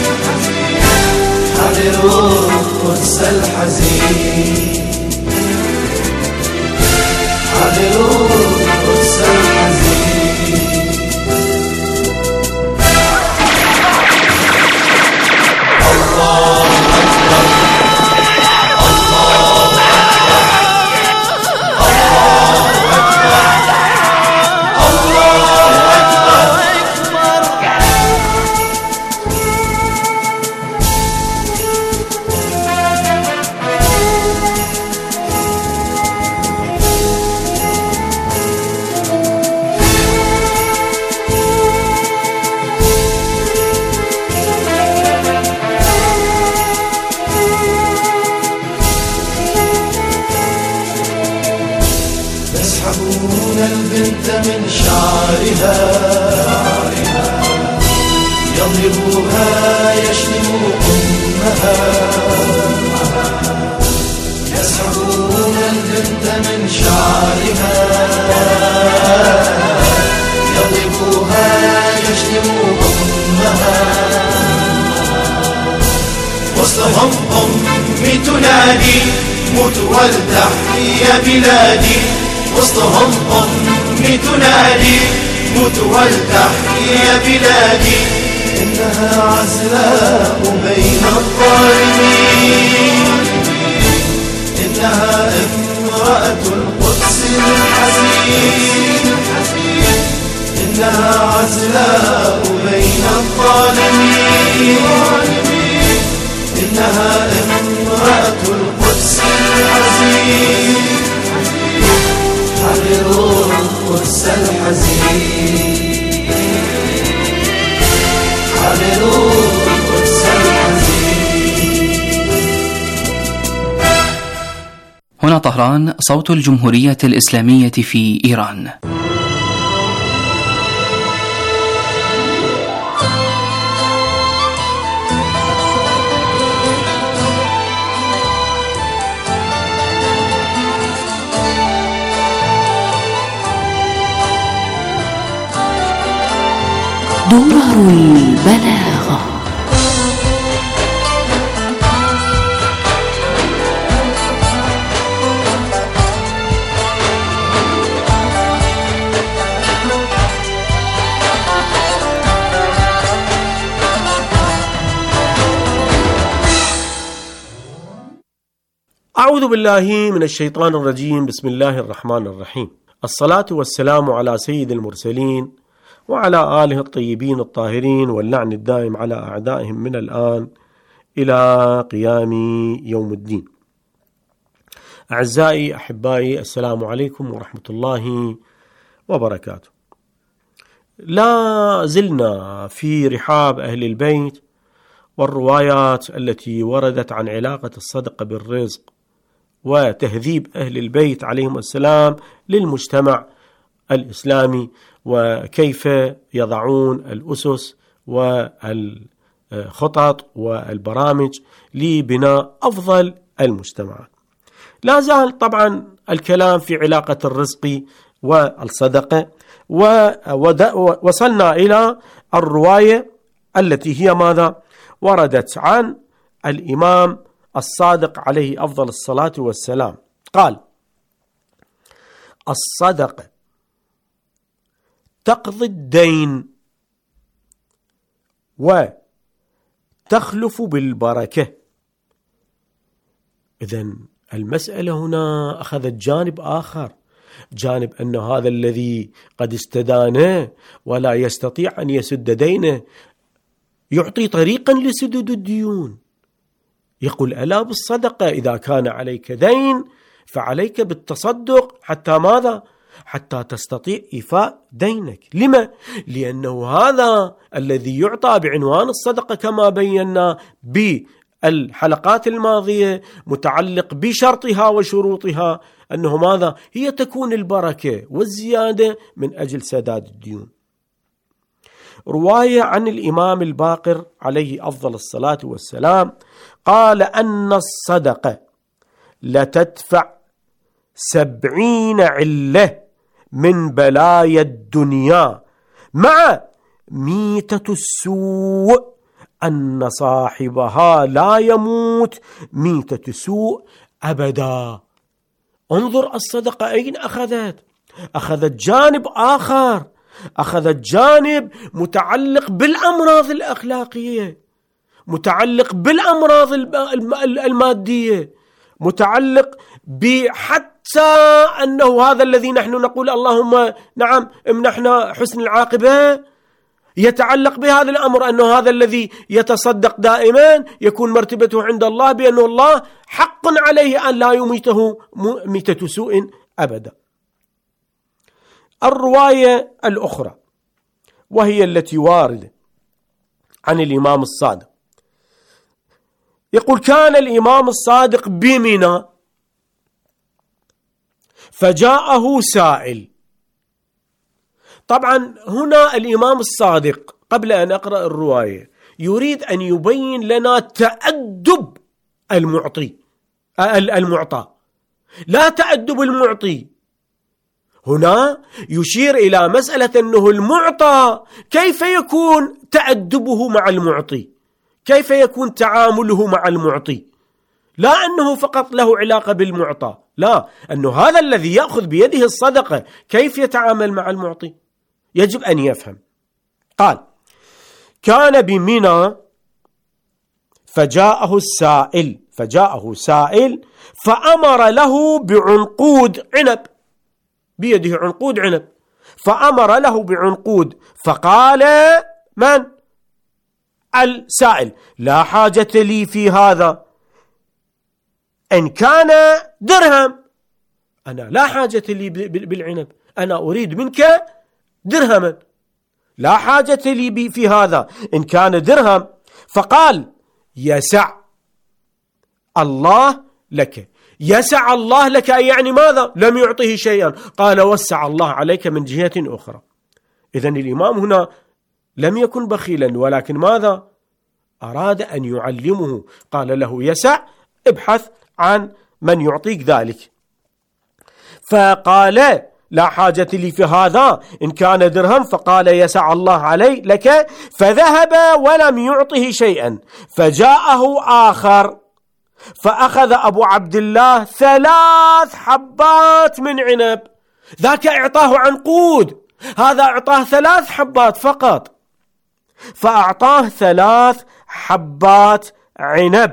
حرروا القدس الحزين، حرروا القدس الحزين. الله أكبر، الله أكبر، الله أكبر، الله أكبر. يسحبون البنت من شعرها، يضربوها يشتموا أمها. يسحبون البنت من شعرها، تنادي موت ولتحيا يا بلادي، وسطهم أمي تنادي موت ولتحيا يا بلادي. إنها عزلاء بين الظالمين، إنها امرأة القدس الحزين، إنها عزلاء بين الظالمين، إنها امرأة القدس الحزين. حرروا القدس الحزين، حرروا القدس الحزين. هنا طهران، صوت الجمهورية الإسلامية في إيران. دور البلاغة. أعوذ بالله من الشيطان الرجيم. بسم الله الرحمن الرحيم. الصلاة والسلام على سيد المرسلين وعلى آله الطيبين الطاهرين، واللعن الدائم على أعدائهم من الآن إلى قيام يوم الدين. أعزائي أحبائي، السلام عليكم ورحمة الله وبركاته. لا زلنا في رحاب أهل البيت والروايات التي وردت عن علاقة الصدقة بالرزق وتهذيب أهل البيت عليهم السلام للمجتمع الإسلامي، وكيف يضعون الأسس والخطط والبرامج لبناء أفضل المجتمعات. لا زال طبعا الكلام في علاقة الرزق والصدقة، ووصلنا إلى الرواية التي هي ماذا؟ وردت عن الإمام الصادق عليه أفضل الصلاة والسلام، قال: الصدقة تقضي الدين وتخلف بالبركة. إذن المسألة هنا أخذت جانب آخر، جانب أن هذا الذي قد استدانه ولا يستطيع أن يسد دينه يعطي طريقا لسدود الديون. يقول: ألا بالصدقة، إذا كان عليك دين فعليك بالتصدق حتى ماذا؟ حتى تستطيع إيفاء دينك. لما؟ لأنه هذا الذي يعطى بعنوان الصدقة كما بينا بالحلقات الماضية متعلق بشرطها وشروطها، أنه ماذا؟ هي تكون البركة والزيادة من أجل سداد الديون. رواية عن الإمام الباقر عليه أفضل الصلاة والسلام قال أن الصدقة لتدفع 70 علة من بلايا الدنيا مع ميتة السوء، أن صاحبها لا يموت ميتة سوء أبدا. انظر الصدقة أين أخذت؟ أخذت جانب آخر، أخذت جانب متعلق بالأمراض الأخلاقية، متعلق بالأمراض المادية، متعلق بحتى أنه هذا الذي نحن نقول اللهم نعم امنحنا حسن العاقبة، يتعلق بهذا الأمر أنه هذا الذي يتصدق دائما يكون مرتبته عند الله بأنه الله حق عليه أن لا يميته ميتة سوء أبدا. الرواية الأخرى وهي التي واردة عن الإمام الصادق، يقول: كان الإمام الصادق بمنى فجاءه سائل. طبعا هنا الإمام الصادق قبل أن أقرأ الرواية يريد أن يبين لنا تأدب المعطى، لا تأدب المعطي. هنا يشير إلى مسألة أنه المعطى كيف يكون تأدبه مع المعطي، كيف يكون تعامله مع المعطي. لا أنه فقط له علاقة بالمعطى، لا، أنه هذا الذي يأخذ بيده الصدقة كيف يتعامل مع المعطي، يجب أن يفهم. قال: كان بمنى فجاءه سائل فأمر له بعنقود عنب، بيده عنقود عنب، فأمر له بعنقود، فقال من؟ السائل: لا حاجة لي في هذا، إن كان درهم، أنا لا حاجة لي بالعنب، أنا أريد منك درهما، لا حاجة لي في هذا إن كان درهم. فقال: يسع الله لك. يسع الله لك يعني ماذا؟ لم يعطه شيئا، قال: وسع الله عليك من جهة أخرى. إذن الإمام هنا لم يكن بخيلا، ولكن ماذا؟ أراد أن يعلمه، قال له: يسع، ابحث عن من يعطيك ذلك. فقال: لا حاجة لي في هذا إن كان درهم، فقال: يسع الله علي لك، فذهب ولم يعطه شيئا. فجاءه آخر فأخذ أبو عبد الله 3 حبات من عنب، ذاك اعطاه عنقود، هذا اعطاه 3 حبات فقط، فأعطاه 3 حبات عنب،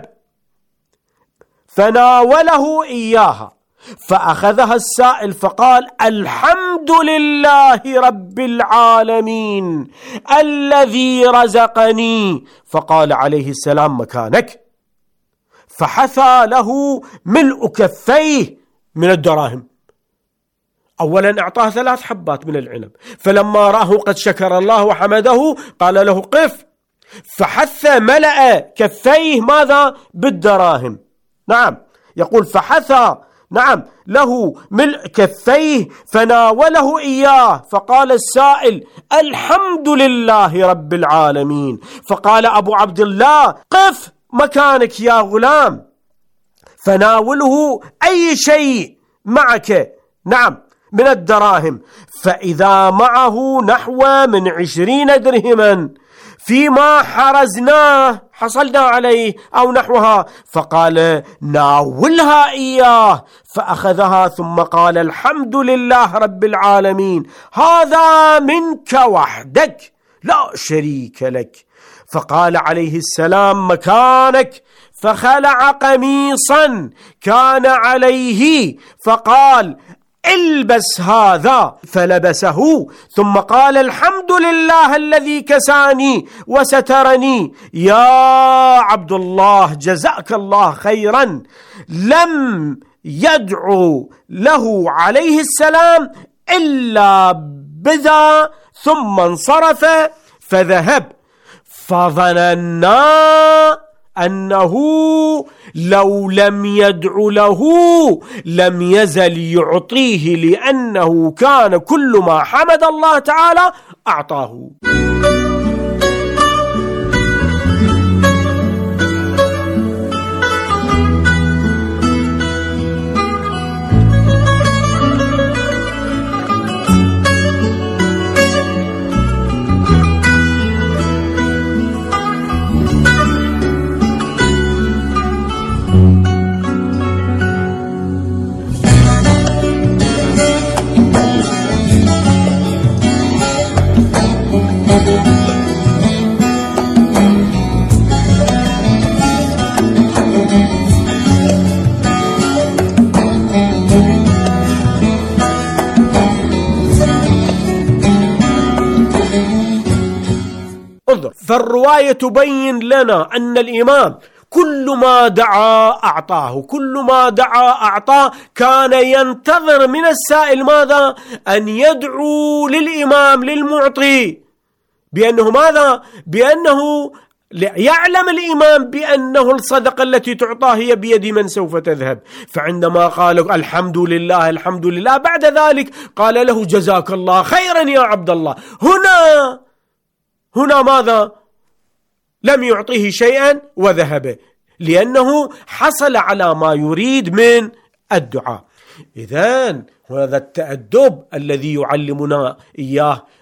فناوله إياها، فأخذها السائل فقال: الحمد لله رب العالمين الذي رزقني. فقال عليه السلام: مكانك. فحثى له ملء كفيه من الدراهم. أولا أعطاه 3 حبات من العنب، فلما راه قد شكر الله وحمده قال له: قف. فحث ملأ كفيه ماذا؟ بالدراهم. نعم، يقول: فحثى له ملء كفيه فناوله إياه، فقال السائل: الحمد لله رب العالمين. فقال أبو عبد الله: قف مكانك يا غلام، فناوله أي شيء معك من الدراهم. فإذا معه نحو من 20 درهما فيما حصلنا عليه أو نحوها. فقال: ناولها إياه. فأخذها ثم قال: الحمد لله رب العالمين، هذا منك وحدك لا شريك لك. فقال عليه السلام: مكانك. فخلع قميصا كان عليه فقال: البس هذا، فلبسه، ثم قال: الحمد لله الذي كساني وسترني. يا عبد الله جزاك الله خيرا. لم يدعو له عليه السلام إلا بذا، ثم انصرف فذهب. فظننا أنه لو لم يدع له لم يزل يعطيه، لأنه كان كل ما حمد الله تعالى أعطاه. فالرواية تبين لنا أن الإمام كل ما دعا أعطاه، كل ما دعا أعطاه. كان ينتظر من السائل ماذا؟ أن يدعو للإمام للمعطي بأنه ماذا؟ بأنه يعلم الإمام بأنه الصدقة التي تعطاه هي بيد من سوف تذهب. فعندما قال الحمد لله الحمد لله، بعد ذلك قال له: جزاك الله خيرا يا عبد الله. هنا ماذا؟ لم يعطيه شيئا وذهب، لأنه حصل على ما يريد من الدعاء. إذن هذا التأدب الذي يعلمنا إياه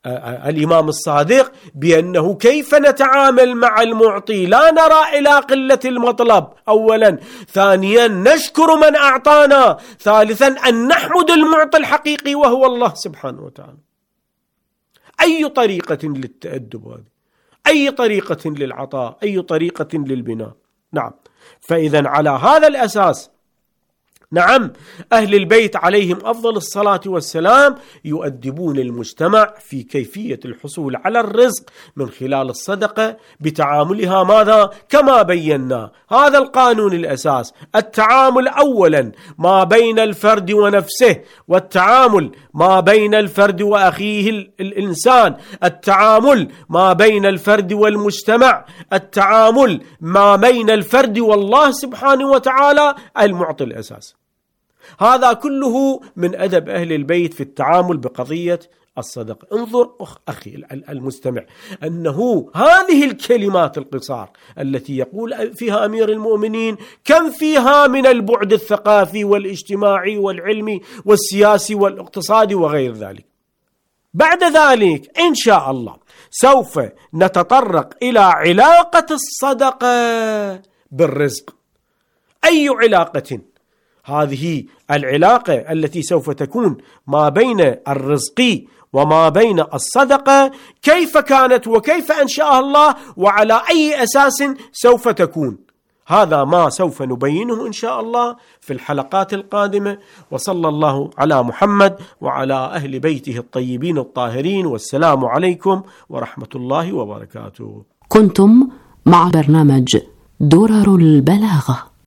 الإمام الصادق بأنه كيف نتعامل مع المعطي، لا نرى إلى قلة المطلب أولا، ثانيا نشكر من أعطانا، ثالثا أن نحمد المعطي الحقيقي وهو الله سبحانه وتعالى. أي طريقة للتأدب هذه، أي طريقة للعطاء، أي طريقة للبناء. نعم، فإذا على هذا الأساس نعم أهل البيت عليهم أفضل الصلاة والسلام يؤدبون المجتمع في كيفية الحصول على الرزق من خلال الصدقة بتعاملها ماذا؟ كما بينا هذا القانون الأساس، التعامل أولا ما بين الفرد ونفسه، والتعامل ما بين الفرد وأخيه الإنسان، التعامل ما بين الفرد والمجتمع، التعامل ما بين الفرد والله سبحانه وتعالى المعطي الأساس. هذا كله من أدب أهل البيت في التعامل بقضية الصدقة. انظر أخي المستمع أنه هذه الكلمات القصار التي يقول فيها أمير المؤمنين كم فيها من البعد الثقافي والاجتماعي والعلمي والسياسي والاقتصادي وغير ذلك. بعد ذلك إن شاء الله سوف نتطرق إلى علاقة الصدقة بالرزق. أي علاقة؟ هذه العلاقة التي سوف تكون ما بين الرزق وما بين الصدقة، كيف كانت وكيف أنشأها الله وعلى أي أساس سوف تكون؟ هذا ما سوف نبينه إن شاء الله في الحلقات القادمة. وصلى الله على محمد وعلى أهل بيته الطيبين الطاهرين، والسلام عليكم ورحمة الله وبركاته. كنتم مع برنامج درر البلاغة.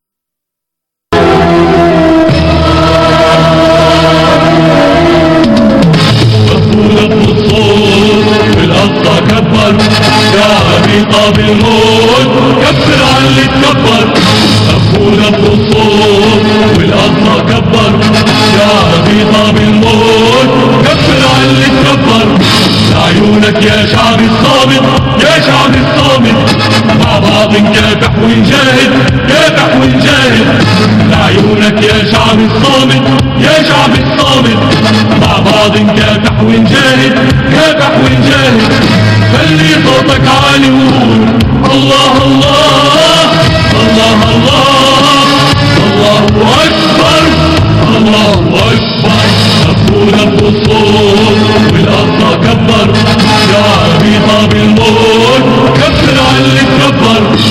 بالأقصى كبر يا عبيطة بالموت، كبر على اللي تكبر. أبونا بالصوت بالأقصى كبر يا عبيطة بالموت، كبر على اللي تكبر. لعيونك يا شعب الصامت، يا شعب الصامت، مع بعض نكافح ونجاهد، كافح ونجاهد. لعيونك يا شعب الصامت، يا شعب الصامت، مع بعض نكافح ونجاهد، كافح ونجاهد. خلي صوتك عالي وقول الله الله الله الله الله أكبر الله أكبر. أبونا بالصوت والأقصى كبر يا عبيطة بالموت، كبر على اللي تكبر.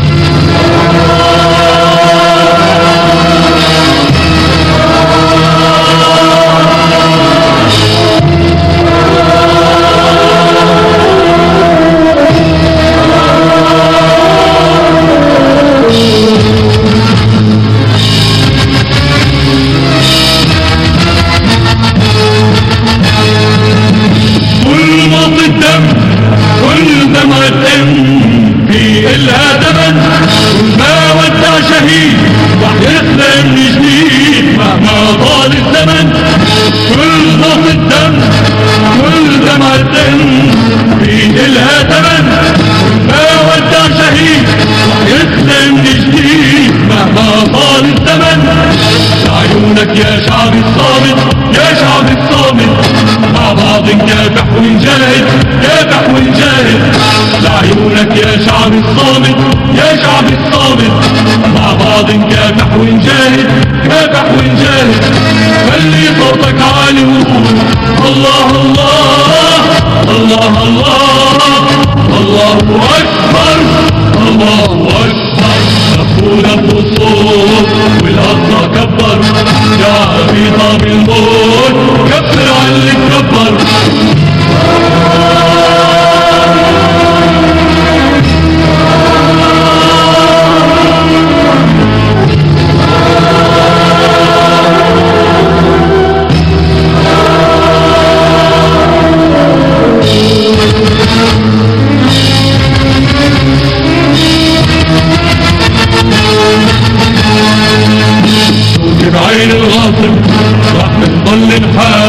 يا شعب الصامت، يا شعب الصامت، مع بعض نكافح ونجاهد، كافح ونجاهد. لعيونك يا شعب الصامت، يا شعب الصامت، مع بعض نكافح ونجاهد، كافح ونجاهد. خلي صوتك عالي وقول الله الله الله الله الله أكبر الله أكبر. أبونا بالصوت والأقصى كبر يا عبيطة بالموت، كبر على اللي تكبر. بعين الغاصب راح نضل نحارب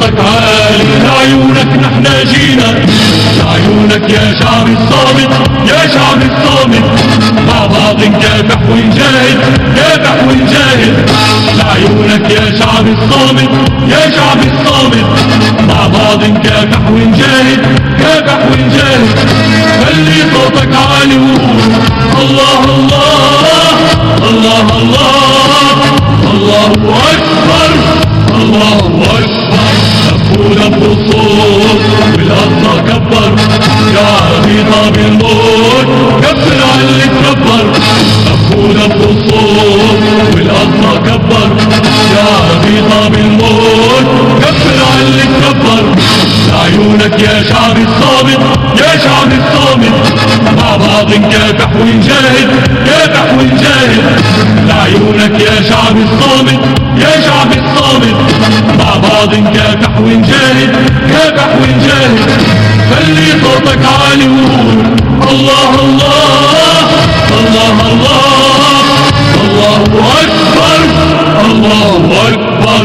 صوتك عالي لعيونك نحن جينا، لعيونك يا شعب الصامت يا شعب الصامت، مع بعض نكافح ونجاهد كافح ونجاهد، لعيونك يا شعب الصامت يا شعب الصامت، مع بعض نكافح ونجاهد كافح ونجاهد. خلي صوتك عالي وقول الله الله الله الله الله أكبر الله أكبر. نبونا بالصوت والأصل كبر يا عبيطة بالموت، كبر على اللي تكبر. نبونا بالصوت والأصل كبر يا عبيطة بالموت، كبر على اللي تكبر. لعيونك يا شعب الصامت يا شعب الصامت، مع بعض نكافح ونجاهد كافح ونجاهد. لعيونك يا شعب الصامت يا شعب الصامت، مع بعض نكافح ونجاهد كافح ونجاهد. خلي صوتك عالي وقول الله الله الله الله الله أكبر الله أكبر.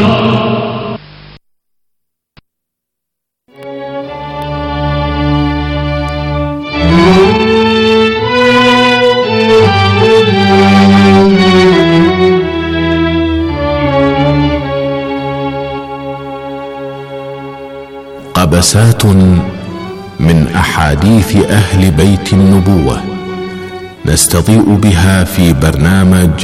قبسات من أحاديث أهل بيت النبوة نستضيء بها في برنامج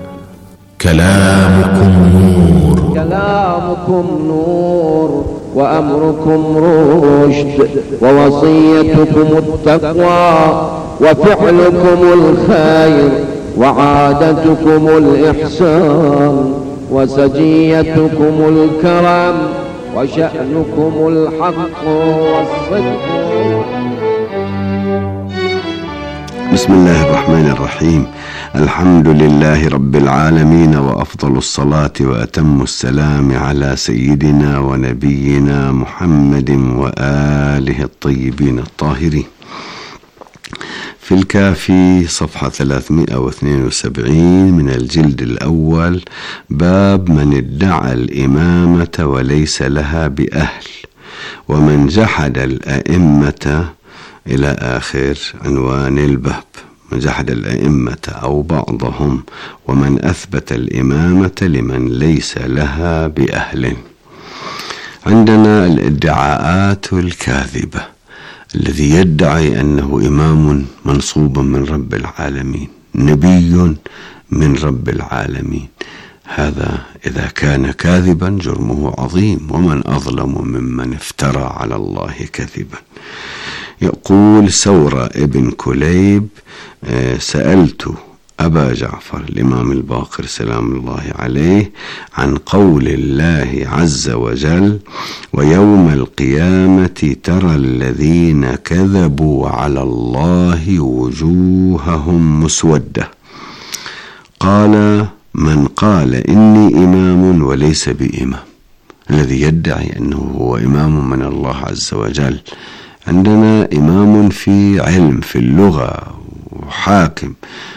كلامكم نور. كلامكم نور وأمركم رشد، ووصيتكم التقوى، وفعلكم الخير، وعادتكم الإحسان، وسجيتكم الكرم، وشأنكم الحق والصدق. بسم الله الرحمن الرحيم. الحمد لله رب العالمين، وأفضل الصلاة وأتم السلام على سيدنا ونبينا محمد وآله الطيبين الطاهرين. في الكافي صفحة 372 من الجلد الأول، باب من ادعى الإمامة وليس لها بأهل، ومن جحد الأئمة، إلى آخر عنوان الباب. من جحد الأئمة أو بعضهم، ومن أثبت الإمامة لمن ليس لها بأهل. عندنا الادعاءات الكاذبة، الذي يدعي أنه إمام منصوب من رب العالمين، نبي من رب العالمين، هذا إذا كان كاذبا جرمه عظيم، ومن أظلم ممن افترى على الله كذبا. يقول ثورة ابن كليب: سألت أبا جعفر الإمام الباقر سلام الله عليه عن قول الله عز وجل: ويوم القيامة ترى الذين كذبوا على الله وجوههم مسودة. قال: من قال إني إمام وليس بإمام، الذي يدعي أنه هو إمام من الله عز وجل. عندنا إمام في علم في اللغة وحاكم،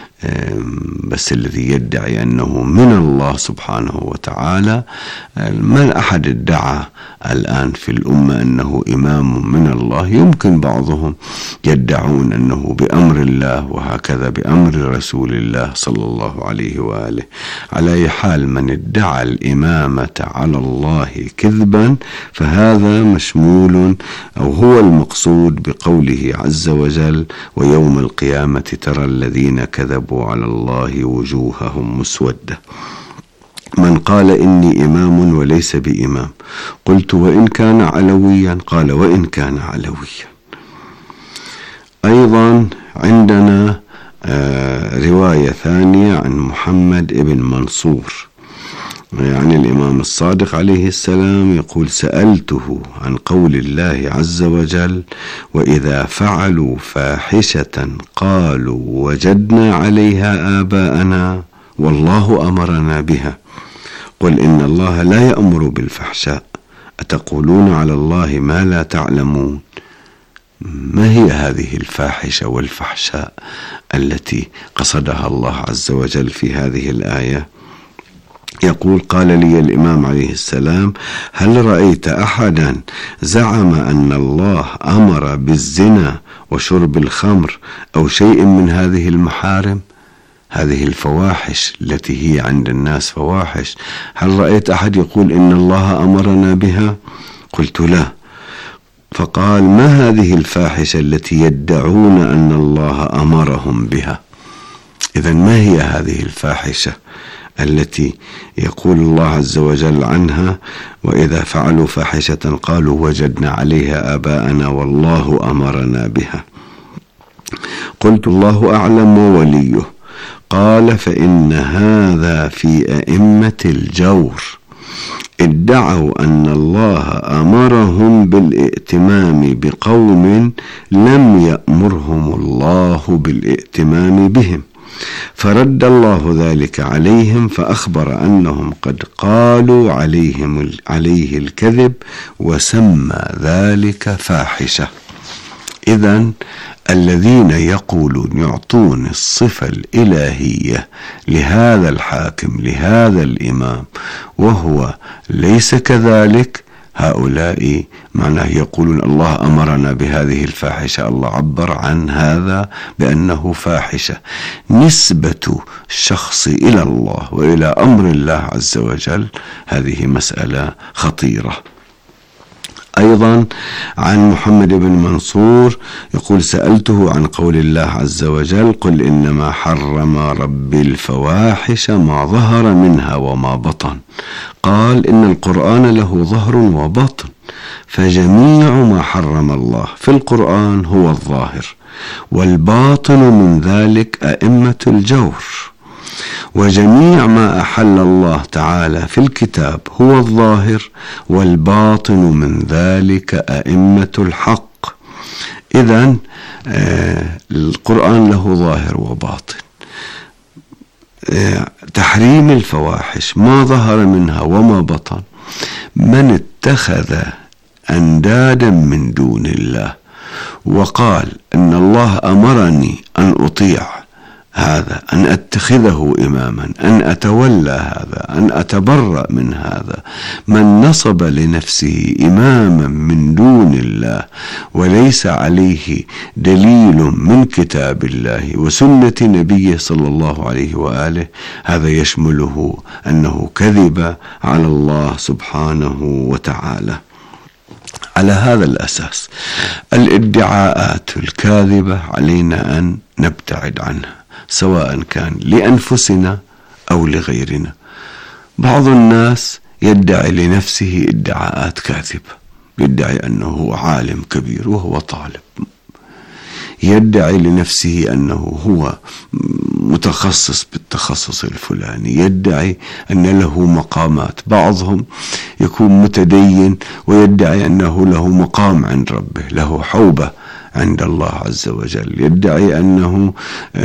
بس الذي يدعي أنه من الله سبحانه وتعالى، ما أحد ادعى الآن في الأمة أنه إمام من الله. يمكن بعضهم يدعون أنه بأمر الله، وهكذا بأمر رسول الله صلى الله عليه وآله. على أي حال، من ادعى الإمامة على الله كذبا فهذا مشمول، أو هو المقصود بقوله عز وجل: ويوم القيامة ترى الذين كذبوا على الله وجوههم مسودة. من قال إني إمام وليس بإمام. قلت: وإن كان علويا؟ قال: وإن كان علويا. أيضا عندنا رواية ثانية عن محمد ابن منصور عن الإمام الصادق عليه السلام، يقول: سألته عن قول الله عز وجل: وإذا فعلوا فاحشة قالوا وجدنا عليها آباءنا والله أمرنا بها، قل إن الله لا يأمر بالفحشاء، أتقولون على الله ما لا تعلمون. ما هي هذه الفاحشة والفحشاء التي قصدها الله عز وجل في هذه الآية؟ يقول: قال لي الإمام عليه السلام: هل رأيت أحدا زعم أن الله أمر بالزنا وشرب الخمر أو شيء من هذه المحارم، هذه الفواحش التي هي عند الناس فواحش؟ هل رأيت أحد يقول إن الله أمرنا بها؟ قلت: لا. فقال: ما هذه الفاحشة التي يدعون أن الله أمرهم بها؟ إذن ما هي هذه الفاحشة التي يقول الله عز وجل عنها: وإذا فعلوا فاحشة قالوا وجدنا عليها آباءنا والله أمرنا بها؟ قلت: الله أعلم ووليه. قال: فإن هذا في أئمة الجور ادعوا أن الله أمرهم بالائتمام بقوم لم يأمرهم الله بالائتمام بهم، فرد الله ذلك عليهم فأخبر أنهم قد قالوا عليه الكذب وسمى ذلك فاحشة. إذن الذين يقولون يعطون الصفة الإلهية لهذا الحاكم لهذا الإمام وهو ليس كذلك، هؤلاء معناه يقولون الله أمرنا بهذه الفاحشة، الله عبر عن هذا بأنه فاحشة. نسبة الشخص إلى الله وإلى أمر الله عز وجل هذه مسألة خطيرة. أيضا عن محمد بن منصور يقول: سألته عن قول الله عز وجل: قل إنما حرم ربي الفواحش ما ظهر منها وما بطن. قال: إن القرآن له ظهر وباطن، فجميع ما حرم الله في القرآن هو الظاهر، والباطن من ذلك أئمة الجور، وجميع ما أحل الله تعالى في الكتاب هو الظاهر، والباطن من ذلك أئمة الحق. إذن القرآن له ظاهر وباطن. تحريم الفواحش ما ظهر منها وما بطن، من اتخذ أندادا من دون الله وقال أن الله أمرني أن أطيع هذا، أن أتخذه إماما، أن أتولى هذا، أن أتبرأ من هذا، من نصب لنفسه إماما من دون الله وليس عليه دليل من كتاب الله وسنة نبيه صلى الله عليه وآله، هذا يشمله أنه كذب على الله سبحانه وتعالى. على هذا الأساس الادعاءات الكاذبة علينا أن نبتعد عنها، سواء كان لأنفسنا أو لغيرنا. بعض الناس يدعي لنفسه ادعاءات كاذبة، يدعي أنه عالم كبير وهو طالب، يدعي لنفسه أنه هو متخصص بالتخصص الفلاني، يدعي أن له مقامات. بعضهم يكون متدين ويدعي أنه له مقام عند ربه، له حوبة عند الله عز وجل، يدعي أنه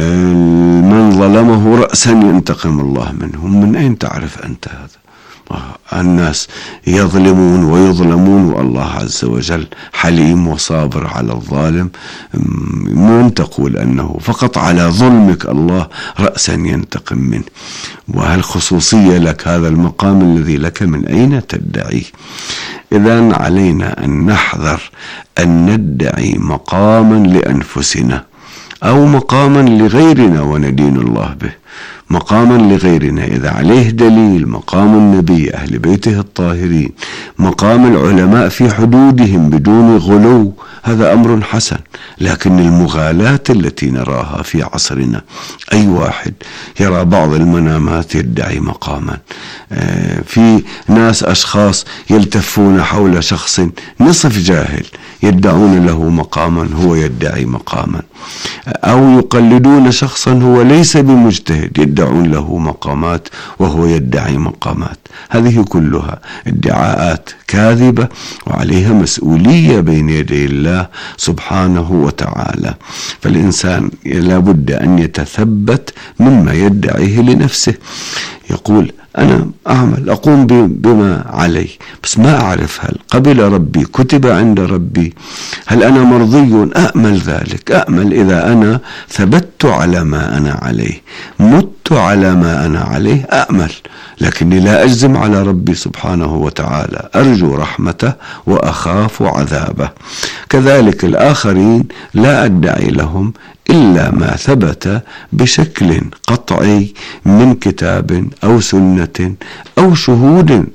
من ظلمه رأسا ينتقم الله منهم. من أين تعرف أنت هذا؟ الناس يظلمون ويظلمون والله عز وجل حليم وصابر على الظالم. من تقول أنه فقط على ظلمك الله رأسا ينتقم منه؟ وهل خصوصية لك هذا المقام الذي لك؟ من أين تدعيه؟ إذن علينا أن نحذر أن ندعي مقاما لأنفسنا أو مقاما لغيرنا وندين الله به. مقاما لغيرنا إذا عليه دليل، مقام النبي أهل بيته الطاهرين، مقام العلماء في حدودهم بدون غلو، هذا أمر حسن. لكن المغالاة التي نراها في عصرنا، أي واحد يرى بعض المنامات يدعي مقاما، في ناس أشخاص يلتفون حول شخص نصف جاهل يدعون له مقاما، هو يدعي مقاما، أو يقلدون شخصا هو ليس بمجتهد يدعون له مقامات وهو يدعي مقامات. هذه كلها ادعاءات كاذبة وعليها مسؤولية بين يدي الله سبحانه وتعالى. فالإنسان لابد أن يتثبت مما يدعيه لنفسه، يقول أنا أعمل أقوم بما علي، بس ما أعرف هل قبل ربي، كتب عند ربي، هل أنا مرضي؟ أأمل ذلك، أأمل إذا أنا ثبت على ما أنا عليه، مت ثبت على ما أنا عليه أأمل، لكني لا أجزم على ربي سبحانه وتعالى، أرجو رحمته وأخاف عذابه. كذلك الآخرين لا أدعي لهم إلا ما ثبت بشكل قطعي من كتاب أو سنة أو شهود